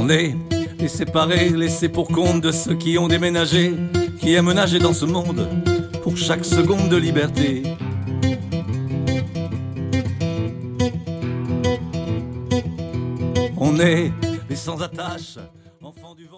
On est les séparés, laissés pour compte de ceux qui ont déménagé, qui aiment nager dans ce monde pour chaque seconde de liberté. On est les sans attache.